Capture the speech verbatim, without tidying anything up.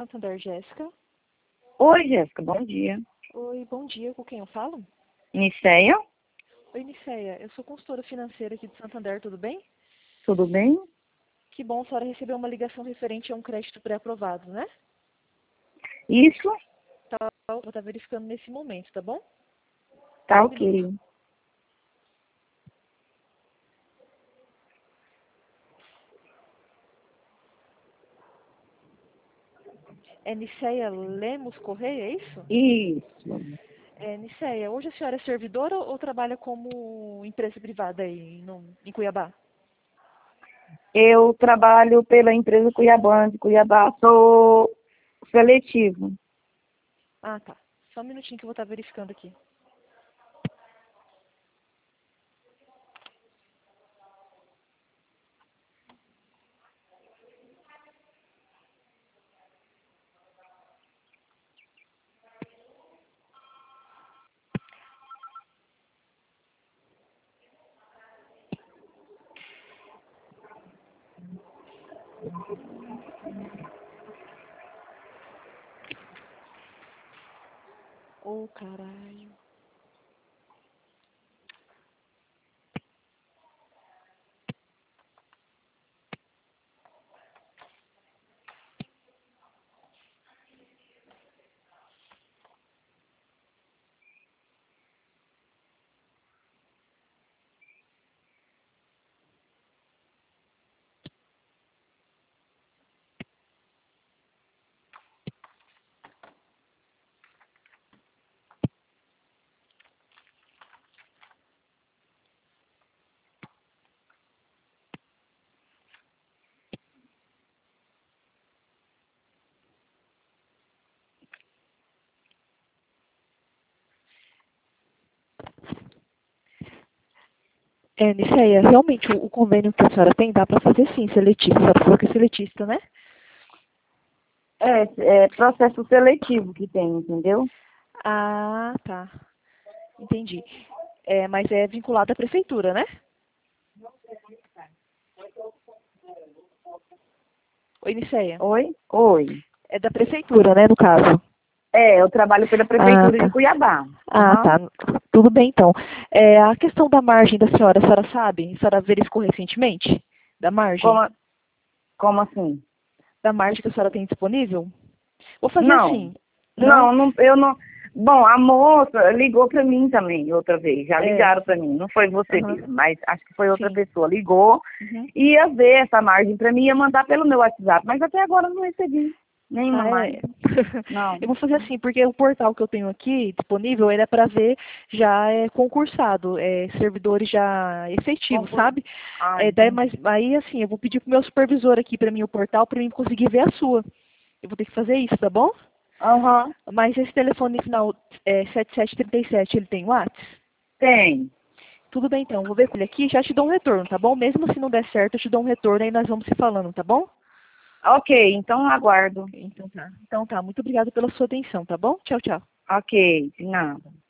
Santander, Jéssica. Oi, Jéssica, bom dia. Oi, bom dia. Com quem eu falo? Niceia, Oi, Niceia. Eu sou consultora financeira aqui de Santander, tudo bem? tudo bem? Que bom, a senhora recebeu uma ligação referente a um crédito pré-aprovado, né? Isso? Tá, eu vou estar verificando nesse momento, tá bom? Tá Um ok. minuto. É Niceia Lemos Correia, é isso? Isso. É, Niceia, hoje a senhora é servidora ou trabalha como empresa privada aí no, em Cuiabá? Eu trabalho pela empresa Cuiabá de Cuiabá, sou seletivo. Ah, tá. Só um minutinho que eu vou estar verificando aqui. Ô, caralho. É, Niceia, realmente o, o convênio que a senhora tem dá para fazer sim, seletista. A senhora falou que é seletista, né? É, é processo seletivo que tem, entendeu? Ah, tá. Entendi. É, mas é vinculado à prefeitura, né? Oi, Niceia. Oi? Oi. É da prefeitura, né, no caso? É, eu trabalho pela Ah, prefeitura de tá. Cuiabá. Ah, Aham. tá. Tudo bem, então. É, a questão da margem da senhora, a senhora sabe? A senhora verificou recentemente? Da margem? Como, como assim? Da margem que a senhora tem disponível? Vou fazer Não. assim. Não? Não, não, eu não. Bom, a moça ligou para mim também outra vez. Já É. ligaram para mim. Não foi você Aham. mesmo, mas acho que foi outra Sim. pessoa. Ligou, Uhum. ia ver essa margem para mim, ia mandar pelo meu WhatsApp, mas até agora eu não recebi nenhuma Ah, é. margem. Não. Eu vou fazer assim, porque o portal que eu tenho aqui disponível, ele é para ver já é concursado, é servidores já efetivos, Concurso. sabe? Ah, É, daí, mas entendi. aí assim, eu vou pedir pro meu supervisor aqui para mim o portal para mim conseguir ver a sua. Eu vou ter que fazer isso, tá bom? Aham. Mas esse telefone final é sete sete três sete, ele tem WhatsApp? Tem. Tudo bem então, vou ver com ele aqui e já te dou um retorno, tá bom? Mesmo se não der certo, eu te dou um retorno e nós vamos se falando, tá bom? Ok, então aguardo. Então tá. Então tá, muito obrigada pela sua atenção, tá bom? Tchau, tchau. Ok, de nada.